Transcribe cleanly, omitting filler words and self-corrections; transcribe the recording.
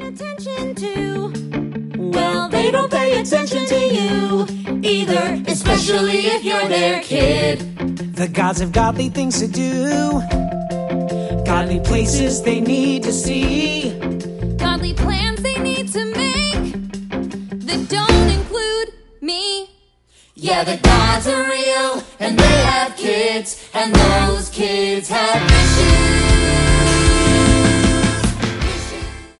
attention to. Well, they don't pay attention to you either, especially if you're their kid. The gods have godly things to do, godly places they need to see, godly plans they need to make that don't include me. Yeah, the gods are real, and they have kids, and those kids have